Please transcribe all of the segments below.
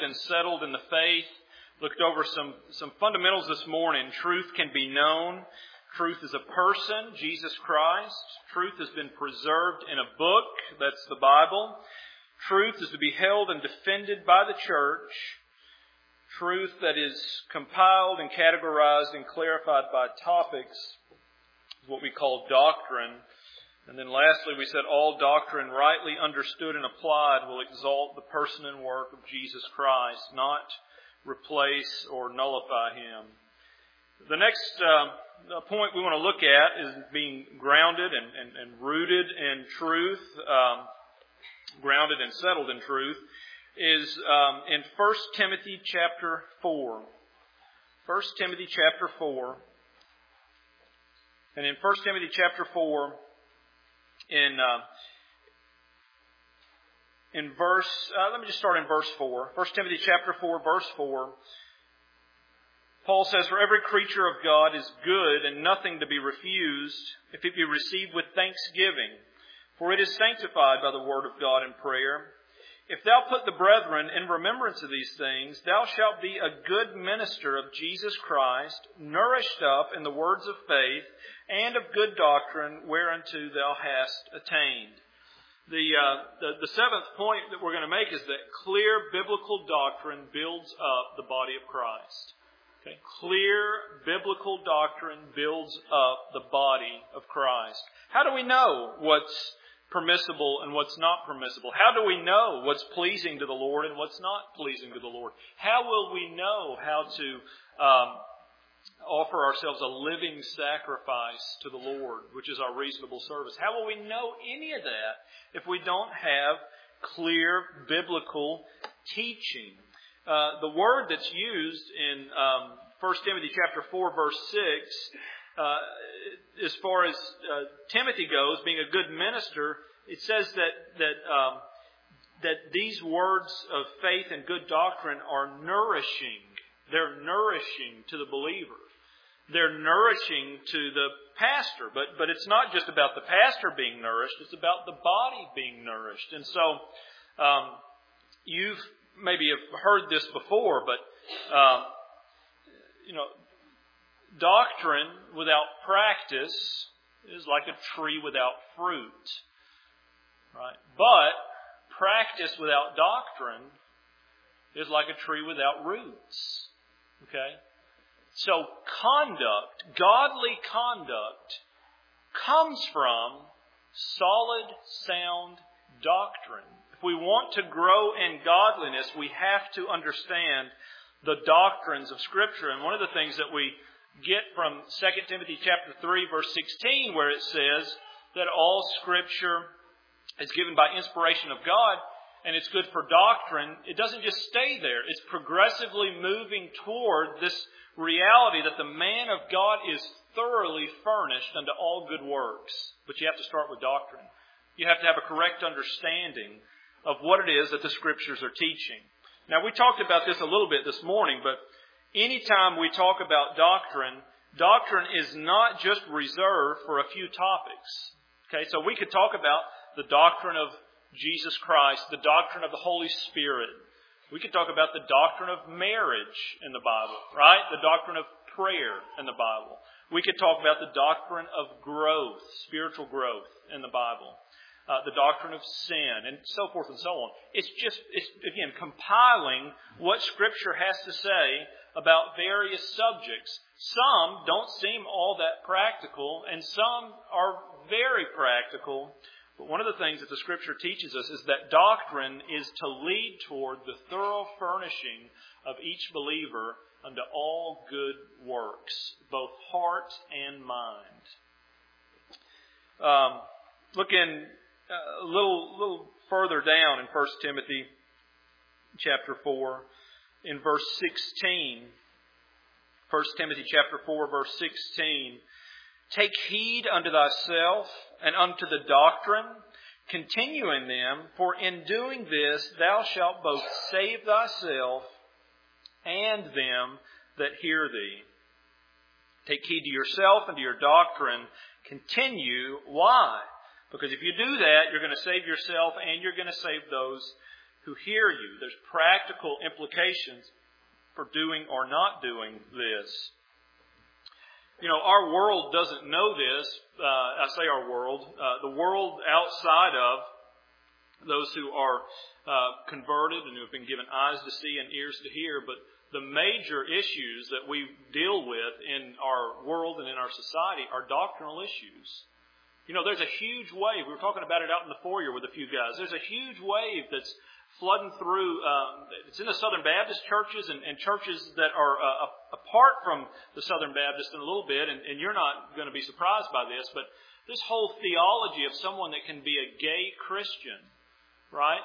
grounded and settled in the faith. Looked over some fundamentals this morning. Truth can be known. Truth is a person, Jesus Christ. Truth has been preserved in a book, that's the Bible. Truth is to be held and defended by the church. Truth that is compiled and categorized and clarified by topics is what we call doctrine. And then lastly, we said all doctrine rightly understood and applied will exalt the person and work of Jesus Christ, not replace or nullify Him. The next point we want to look at is being grounded and rooted in truth, grounded and settled in truth, is in 1 Timothy chapter 4. 1 Timothy chapter 4. And in 1 Timothy chapter 4, let me just start in verse 4. 1 Timothy chapter 4, verse 4. Paul says, "For every creature of God is good and nothing to be refused, if it be received with thanksgiving. For it is sanctified by the word of God and prayer. If thou put the brethren in remembrance of these things, thou shalt be a good minister of Jesus Christ, nourished up in the words of faith and of good doctrine, whereunto thou hast attained." The seventh point that we're going to make is that clear biblical doctrine builds up the body of Christ. Okay? Clear biblical doctrine builds up the body of Christ. How do we know what's permissible and what's not permissible? How do we know what's pleasing to the Lord and what's not pleasing to the Lord? How will we know how to offer ourselves a living sacrifice to the Lord, which is our reasonable service? How will we know any of that if we don't have clear biblical teaching? The word that's used in 1 Timothy chapter 4, verse 6, as far as Timothy goes, being a good minister, it says that these words of faith and good doctrine are nourishing. They're nourishing to the believer. They're nourishing to the pastor. But it's not just about the pastor being nourished. It's about the body being nourished. And so you've maybe have heard this before, but doctrine without practice is like a tree without fruit, right? But practice without doctrine is like a tree without roots. Okay? So godly conduct, comes from solid, sound doctrine. If we want to grow in godliness, we have to understand the doctrines of Scripture. And one of the things that we get from 2 Timothy chapter 3, verse 16, where it says that all Scripture is given by inspiration of God, and it's good for doctrine, it doesn't just stay there. It's progressively moving toward this reality that the man of God is thoroughly furnished unto all good works. But you have to start with doctrine. You have to have a correct understanding of what it is that the Scriptures are teaching. Now, we talked about this a little bit this morning, but anytime we talk about doctrine, doctrine is not just reserved for a few topics. Okay, so we could talk about the doctrine of Jesus Christ, the doctrine of the Holy Spirit. We could talk about the doctrine of marriage in the Bible, right? The doctrine of prayer in the Bible. We could talk about the doctrine of growth, spiritual growth in the Bible. The doctrine of sin, and so forth and so on. It's again, compiling what Scripture has to say about various subjects. Some don't seem all that practical, and some are very practical. But one of the things that the Scripture teaches us is that doctrine is to lead toward the thorough furnishing of each believer unto all good works, both heart and mind. Look in a little further down in 1 Timothy chapter 4, in verse 16. 1 Timothy chapter 4, verse 16. "Take heed unto thyself and unto the doctrine, continue in them, for in doing this thou shalt both save thyself and them that hear thee." Take heed to yourself and to your doctrine. Continue. Why? Because if you do that, you're going to save yourself and you're going to save those who hear you. There's practical implications for doing or not doing this. You know, our world doesn't know this. I say our world. The world outside of those who are converted and who have been given eyes to see and ears to hear. But the major issues that we deal with in our world and in our society are doctrinal issues. You know, there's a huge wave. We were talking about it out in the foyer with a few guys. There's a huge wave that's flooding through. It's in the Southern Baptist churches and churches that are apart from the Southern Baptist in a little bit. And you're not going to be surprised by this, but this whole theology of someone that can be a gay Christian, right?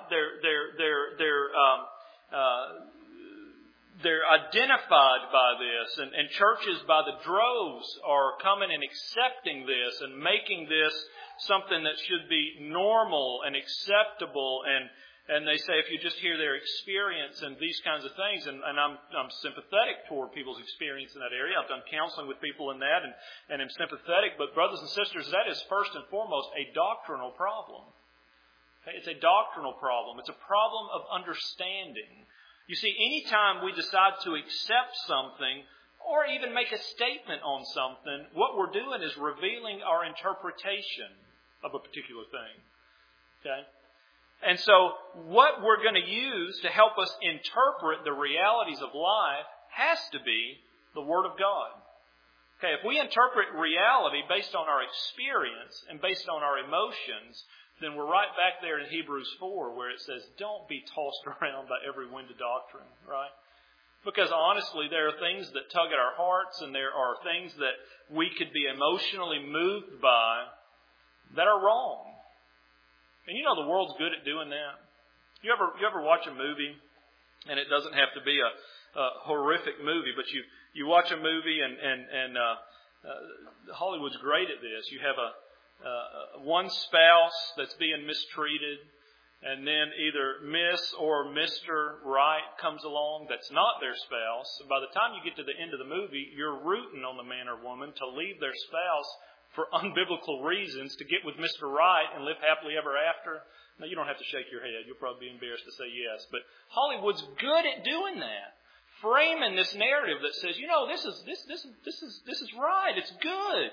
They're identified by this, and churches by the droves are coming and accepting this and making this something that should be normal and acceptable. And they say if you just hear their experience and these kinds of things, and I'm sympathetic toward people's experience in that area. I've done counseling with people in that, and I'm sympathetic. But brothers and sisters, that is first and foremost a doctrinal problem. Okay? It's a doctrinal problem. It's a problem of understanding. You see, anytime we decide to accept something or even make a statement on something, what we're doing is revealing our interpretation of a particular thing. Okay? And so what we're going to use to help us interpret the realities of life has to be the Word of God. Okay, if we interpret reality based on our experience and based on our emotions, then we're right back there in Hebrews 4 where it says, don't be tossed around by every wind of doctrine, right? Because honestly, there are things that tug at our hearts and there are things that we could be emotionally moved by that are wrong. And you know the world's good at doing that. You ever watch a movie, and it doesn't have to be a horrific movie, but you watch a movie and Hollywood's great at this. You have one spouse that's being mistreated, and then either Miss or Mr. Right comes along that's not their spouse. And by the time you get to the end of the movie, you're rooting on the man or woman to leave their spouse for unbiblical reasons to get with Mr. Right and live happily ever after. Now, you don't have to shake your head. You'll probably be embarrassed to say yes. But Hollywood's good at doing that. Framing this narrative that says, you know, this is right. It's good.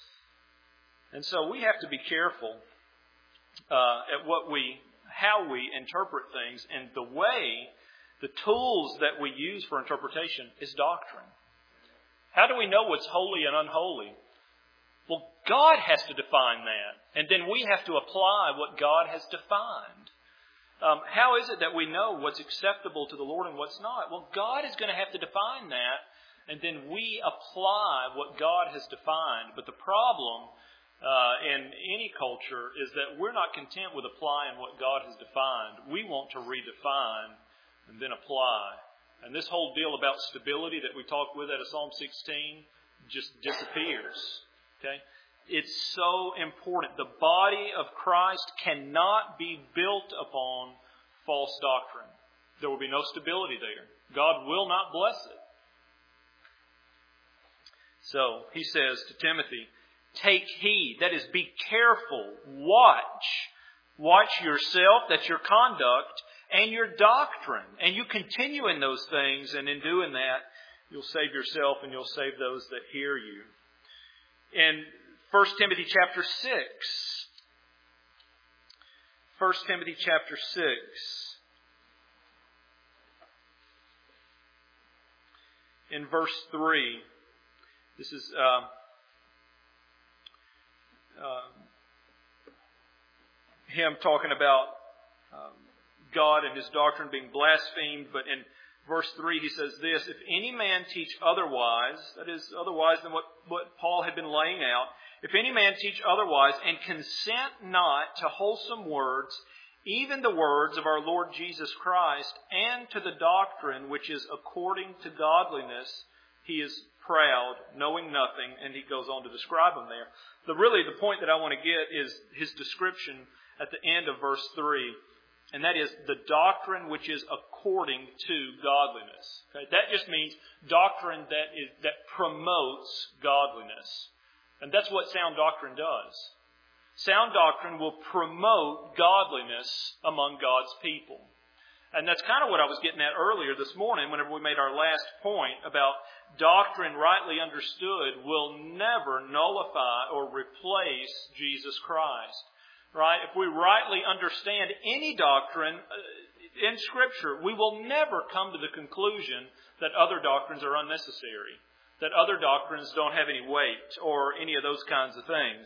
And so we have to be careful at how we interpret things, and the tools that we use for interpretation is doctrine. How do we know what's holy and unholy? Well, God has to define that, and then we have to apply what God has defined. How is it that we know what's acceptable to the Lord and what's not? Well, God is going to have to define that, and then we apply what God has defined. But the problem in any culture is that we're not content with applying what God has defined. We want to redefine and then apply. And this whole deal about stability that we talked with out of Psalm 16 just disappears. Okay? It's so important. The body of Christ cannot be built upon false doctrine. There will be no stability there. God will not bless it. So he says to Timothy, take heed. That is, be careful. Watch yourself. That's your conduct and your doctrine. And you continue in those things. And in doing that, you'll save yourself and you'll save those that hear you. In 1 Timothy chapter 6. 1 Timothy chapter 6. In verse 3. This is him talking about God and His doctrine being blasphemed. But in verse 3 he says this, if any man teach otherwise, that is, otherwise than what Paul had been laying out, if any man teach otherwise and consent not to wholesome words, even the words of our Lord Jesus Christ, and to the doctrine which is according to godliness, he is proud, knowing nothing, and he goes on to describe them there. The point that I want to get is his description at the end of verse 3, and that is the doctrine which is according to godliness. Okay? That just means doctrine that promotes godliness. And that's what sound doctrine does. Sound doctrine will promote godliness among God's people. And that's kind of what I was getting at earlier this morning whenever we made our last point about doctrine rightly understood will never nullify or replace Jesus Christ. Right? If we rightly understand any doctrine in Scripture, we will never come to the conclusion that other doctrines are unnecessary, that other doctrines don't have any weight or any of those kinds of things.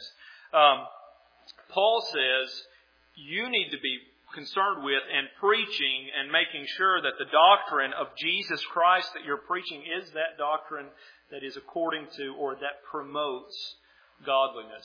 Paul says you need to be concerned with and preaching and making sure that the doctrine of Jesus Christ that you're preaching is that doctrine that is according to or that promotes godliness.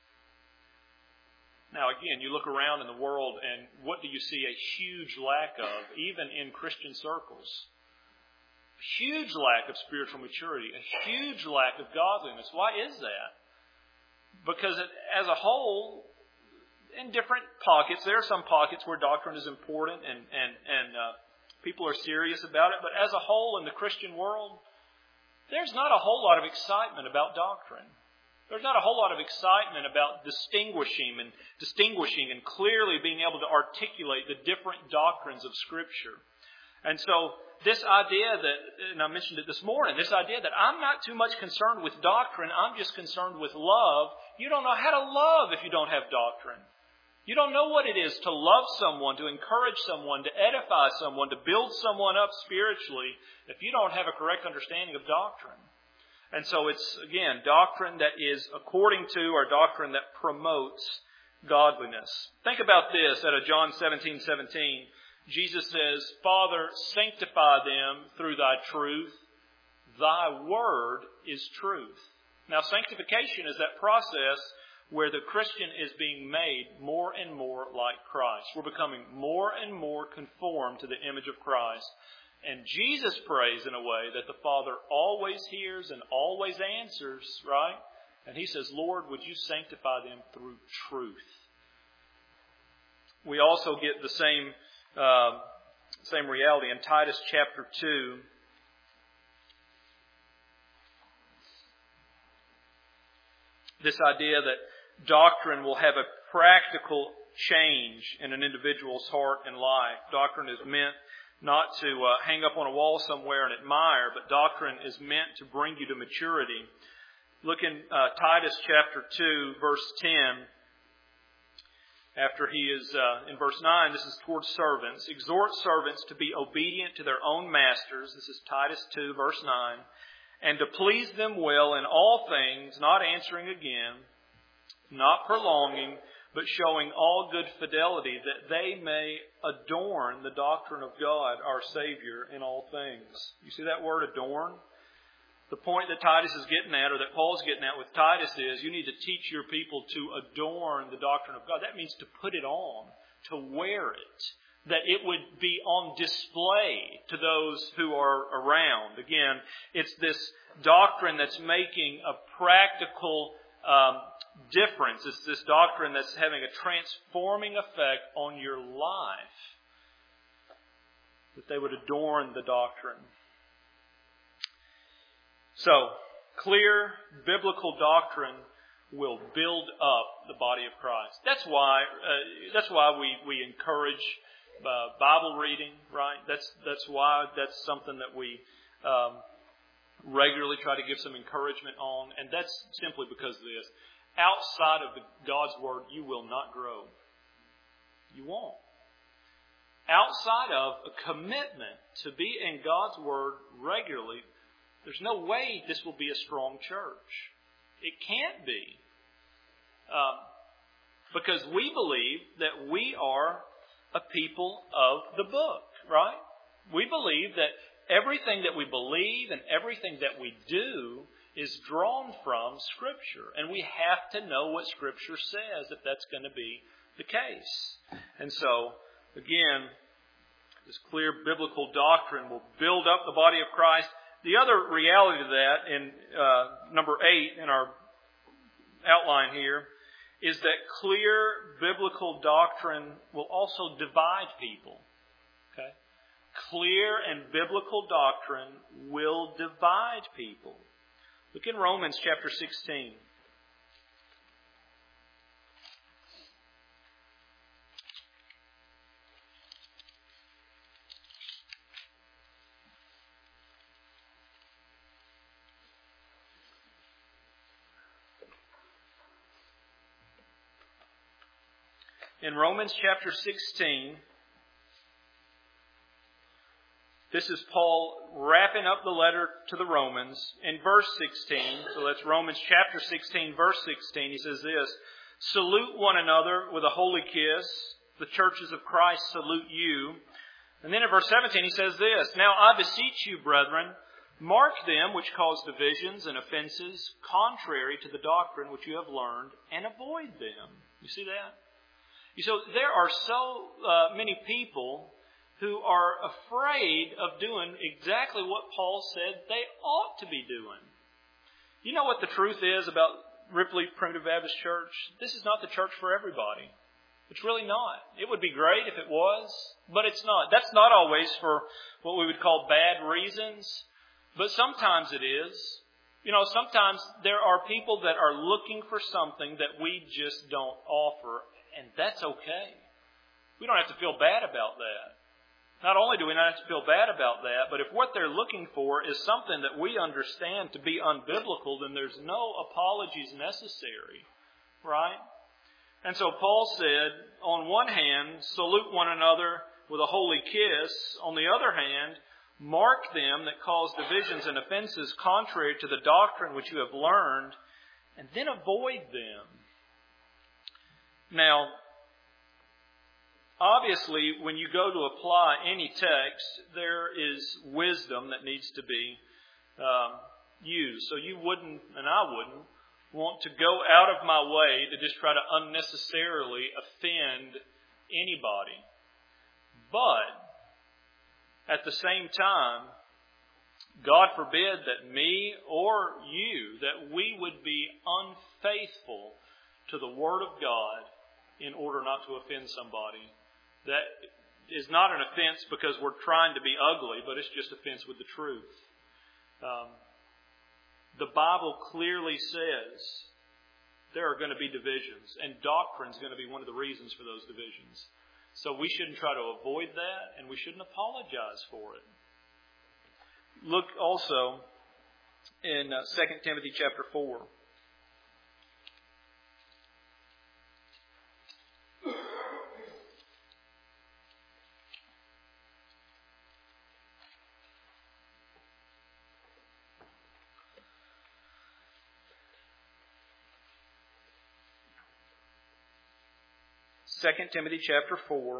Now again, you look around in the world and what do you see a huge lack of, even in Christian circles? Huge lack of spiritual maturity, a huge lack of godliness. Why is that? Because as a whole, in different pockets, there are some pockets where doctrine is important and people are serious about it. But as a whole in the Christian world, there's not a whole lot of excitement about doctrine. There's not a whole lot of excitement about distinguishing and clearly being able to articulate the different doctrines of Scripture. And so this idea that, and I mentioned it this morning, this idea that I'm not too much concerned with doctrine, I'm just concerned with love. You don't know how to love if you don't have doctrine. You don't know what it is to love someone, to encourage someone, to edify someone, to build someone up spiritually if you don't have a correct understanding of doctrine. And so it's, again, doctrine that is according to or doctrine that promotes godliness. Think about this out of John 17:17. Jesus says, Father, sanctify them through thy truth. Thy word is truth. Now, sanctification is that process where the Christian is being made more and more like Christ. We're becoming more and more conformed to the image of Christ. And Jesus prays in a way that the Father always hears and always answers, right? And He says, Lord, would you sanctify them through truth? We also get the same reality in Titus chapter 2. This idea that doctrine will have a practical change in an individual's heart and life. Doctrine is meant not to hang up on a wall somewhere and admire, but doctrine is meant to bring you to maturity. Look in Titus chapter 2, verse 10. After he is, in verse 9, this is towards servants. Exhort servants to be obedient to their own masters. This is Titus 2, verse 9. And to please them well in all things, not answering again, not prolonging, but showing all good fidelity, that they may adorn the doctrine of God, our Savior, in all things. You see that word adorn? The point that Titus is getting at, or that Paul's getting at with Titus is, you need to teach your people to adorn the doctrine of God. That means to put it on, to wear it, that it would be on display to those who are around. Again, it's this doctrine that's making a practical difference. It's this doctrine that's having a transforming effect on your life. That they would adorn the doctrine. So, clear biblical doctrine will build up the body of Christ. That's why we encourage Bible reading, right? That's why that's something that we regularly try to give some encouragement on, and that's simply because of this. Outside of God's Word, you will not grow. You won't. Outside of a commitment to be in God's Word regularly, there's no way this will be a strong church. It can't be. Because we believe that we are a people of the book, right? We believe that everything that we believe and everything that we do is drawn from Scripture. And we have to know what Scripture says if that's going to be the case. And so, again, this clear biblical doctrine will build up the body of Christ. The other reality to that, in number 8 in our outline here, is that clear biblical doctrine will also divide people. Okay? Clear and biblical doctrine will divide people. Look in Romans chapter 16. In Romans chapter 16, this is Paul wrapping up the letter to the Romans. In verse 16, so that's Romans chapter 16, verse 16, he says this, "Salute one another with a holy kiss. The churches of Christ salute you." And then in verse 17 he says this, "Now I beseech you, brethren, mark them which cause divisions and offenses contrary to the doctrine which you have learned, and avoid them." You see that? So there are so many people who are afraid of doing exactly what Paul said they ought to be doing. You know what the truth is about Ripley Primitive Baptist Church? This is not the church for everybody. It's really not. It would be great if it was, but it's not. That's not always for what we would call bad reasons, but sometimes it is. Sometimes there are people that are looking for something that we just don't offer, and that's okay. We don't have to feel bad about that. Not only do we not have to feel bad about that, but if what they're looking for is something that we understand to be unbiblical, then there's no apologies necessary, right? And so Paul said, on one hand, salute one another with a holy kiss. On the other hand, mark them that cause divisions and offenses contrary to the doctrine which you have learned, and then avoid them. Now, obviously, when you go to apply any text, there is wisdom that needs to be used. So you wouldn't, and I wouldn't, want to go out of my way to just try to unnecessarily offend anybody. But, at the same time, God forbid that me or you, that we would be unfaithful to the Word of God in order not to offend somebody. That is not an offense because we're trying to be ugly, but it's just offense with the truth. The Bible clearly says there are going to be divisions, and doctrine is going to be one of the reasons for those divisions. So we shouldn't try to avoid that, and we shouldn't apologize for it. Look also in 2 Timothy chapter 4. 2 Timothy chapter 4,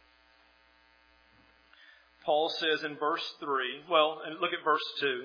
Paul says in verse 3, and look at verse 2.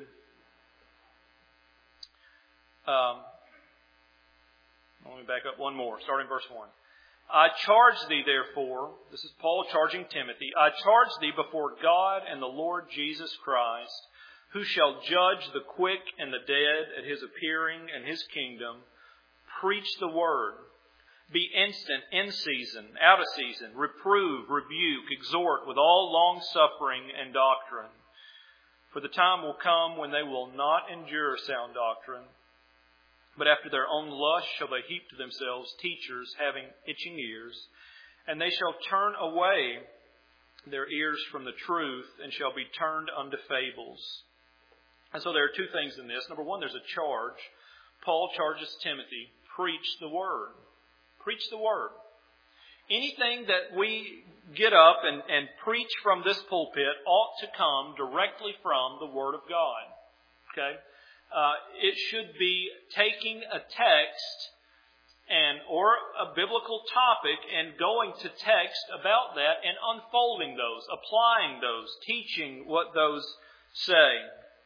Let me back up one more, starting verse 1. "I charge thee therefore," this is Paul charging Timothy, "I charge thee before God and the Lord Jesus Christ, who shall judge the quick and the dead at His appearing and His kingdom, preach the word. Be instant, in season, out of season, reprove, rebuke, exhort with all long suffering and doctrine. For the time will come when they will not endure sound doctrine, but after their own lust shall they heap to themselves teachers having itching ears, and they shall turn away their ears from the truth, and shall be turned unto fables." And so there are two things in this. Number one, there's a charge. Paul charges Timothy, preach the word. Preach the word. Anything that we get up and preach from this pulpit ought to come directly from the Word of God. Okay? It should be taking a text or a biblical topic and going to text about that and unfolding those, applying those, teaching what those say.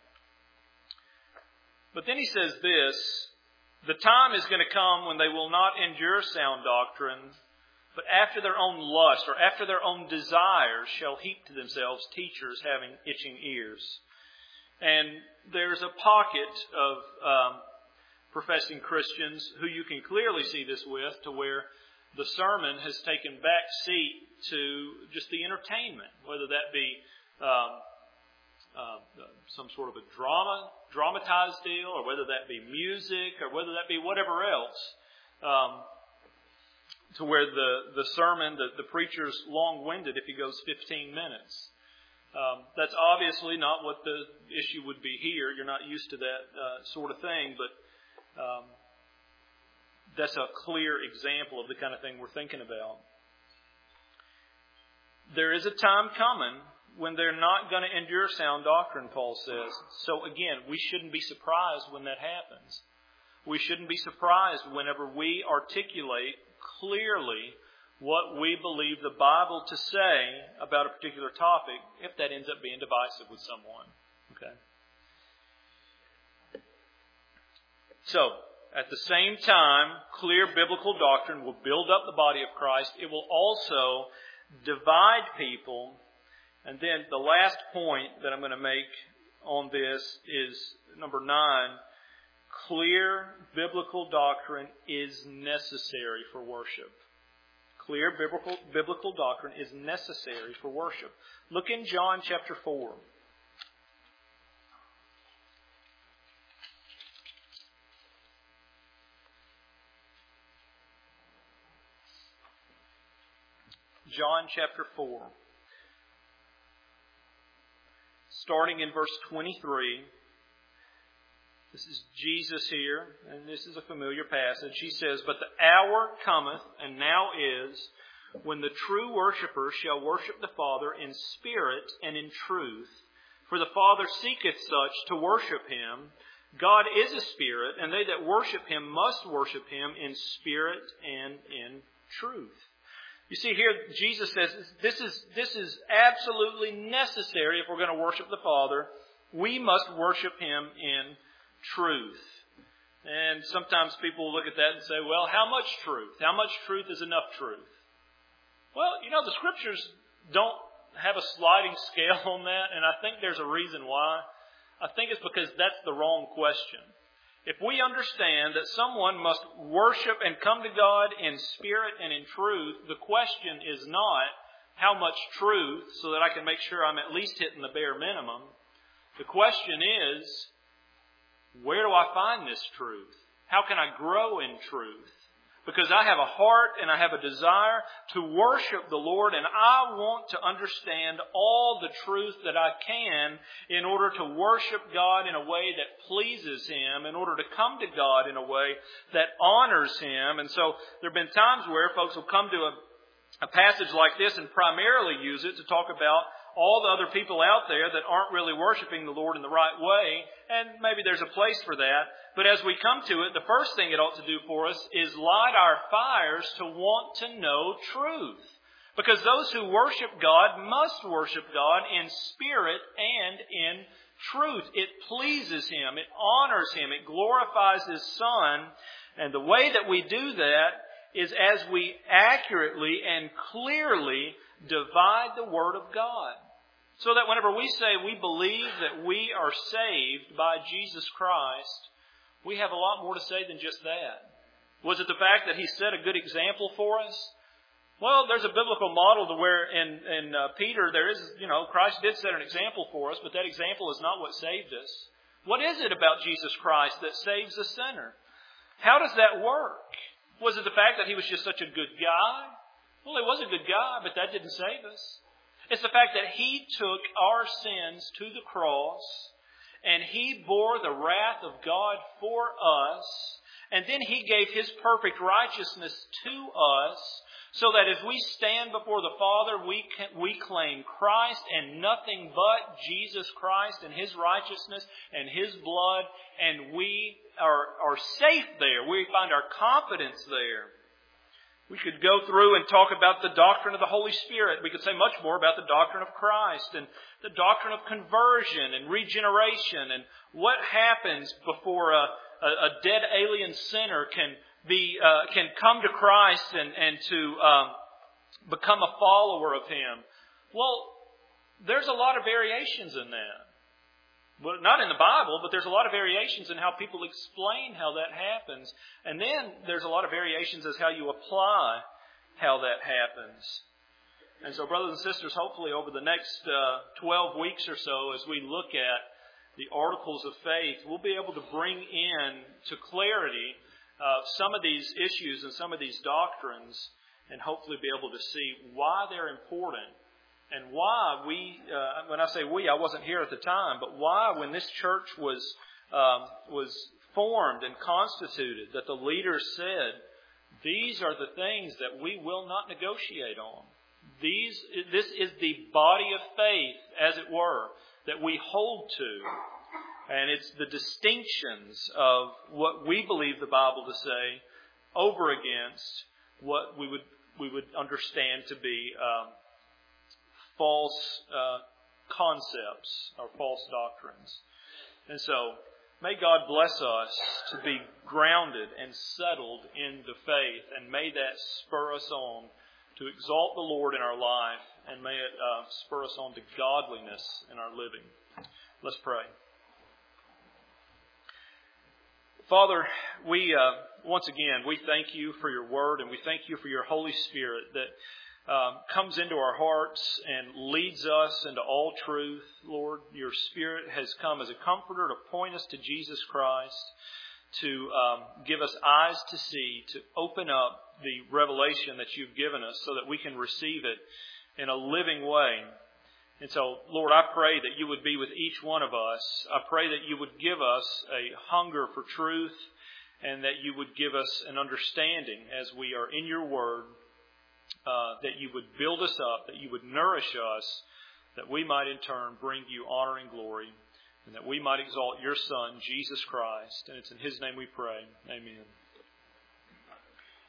But then he says this, "The time is going to come when they will not endure sound doctrine, but after their own lust or after their own desires shall heap to themselves teachers having itching ears." And there's a pocket of professing Christians who you can clearly see this with, to where the sermon has taken back seat to just the entertainment, whether that be some sort of a dramatized deal, or whether that be music, or whether that be whatever else, to where the sermon, the preacher's long-winded if he goes 15 minutes. That's obviously not what the issue would be here. You're not used to that sort of thing, but that's a clear example of the kind of thing we're thinking about. there is a time coming when they're not going to endure sound doctrine, Paul says. So again, we shouldn't be surprised when that happens. We shouldn't be surprised whenever we articulate clearly what we believe the Bible to say about a particular topic, if that ends up being divisive with someone. Okay. So, at the same time, clear biblical doctrine will build up the body of Christ. It will also divide people. And then the last point that I'm going to make on this is number 9. Clear biblical doctrine is necessary for worship. Clear biblical doctrine is necessary for worship. Look in John chapter 4. John chapter 4. Starting in verse 23. This is Jesus here, and this is a familiar passage. He says, "But the hour cometh, and now is, when the true worshippers shall worship the Father in spirit and in truth. For the Father seeketh such to worship Him. God is a spirit, and they that worship Him must worship Him in spirit and in truth." You see here, Jesus says, this is absolutely necessary if we're going to worship the Father. We must worship Him in truth. And sometimes people look at that and say, well, how much truth? How much truth is enough truth? Well, the Scriptures don't have a sliding scale on that, and I think there's a reason why. I think it's because that's the wrong question. If we understand that someone must worship and come to God in spirit and in truth, the question is not how much truth so that I can make sure I'm at least hitting the bare minimum. The question is, where do I find this truth? How can I grow in truth? Because I have a heart and I have a desire to worship the Lord, and I want to understand all the truth that I can in order to worship God in a way that pleases Him, in order to come to God in a way that honors Him. And so there have been times where folks will come to a passage like this and primarily use it to talk about all the other people out there that aren't really worshiping the Lord in the right way, and maybe there's a place for that. But as we come to it, the first thing it ought to do for us is light our fires to want to know truth. Because those who worship God must worship God in spirit and in truth. It pleases Him, it honors Him, it glorifies His Son. And the way that we do that is as we accurately and clearly divide the Word of God. So that whenever we say we believe that we are saved by Jesus Christ, we have a lot more to say than just that. Was it the fact that He set a good example for us? Well, there's a biblical model to where in Peter there is, Christ did set an example for us, but that example is not what saved us. What is it about Jesus Christ that saves a sinner? How does that work? Was it the fact that He was just such a good guy? Well, He was a good guy, but that didn't save us. It's the fact that He took our sins to the cross and He bore the wrath of God for us, and then He gave His perfect righteousness to us so that as we stand before the Father, we claim Christ and nothing but Jesus Christ and His righteousness and His blood, and we are safe there. We find our confidence there. We could go through and talk about the doctrine of the Holy Spirit. We could say much more about the doctrine of Christ and the doctrine of conversion and regeneration and what happens before a dead alien sinner can come to Christ and to become a follower of Him. Well, there's a lot of variations in that. Well, not in the Bible, but there's a lot of variations in how people explain how that happens. And then there's a lot of variations as how you apply how that happens. And so, brothers and sisters, hopefully over the next 12 weeks or so, as we look at the articles of faith, we'll be able to bring in to clarity some of these issues and some of these doctrines, and hopefully be able to see why they're important. And why when I say we, I wasn't here at the time, but why when this church was formed and constituted, that the leaders said, these are the things that we will not negotiate on. This is the body of faith, as it were, that we hold to. And it's the distinctions of what we believe the Bible to say over against what we would understand to be false concepts or false doctrines. And so, may God bless us to be grounded and settled into faith, and may that spur us on to exalt the Lord in our life, and may it spur us on to godliness in our living. Let's pray. Father, we once again, we thank you for your word, and we thank you for your Holy Spirit that comes into our hearts and leads us into all truth. Lord, your Spirit has come as a comforter to point us to Jesus Christ, to give us eyes to see, to open up the revelation that you've given us so that we can receive it in a living way. And so, Lord, I pray that you would be with each one of us. I pray that you would give us a hunger for truth, and that you would give us an understanding as we are in your word, that you would build us up, that you would nourish us, that we might in turn bring you honor and glory, and that we might exalt your Son, Jesus Christ. And it's in his name we pray. Amen.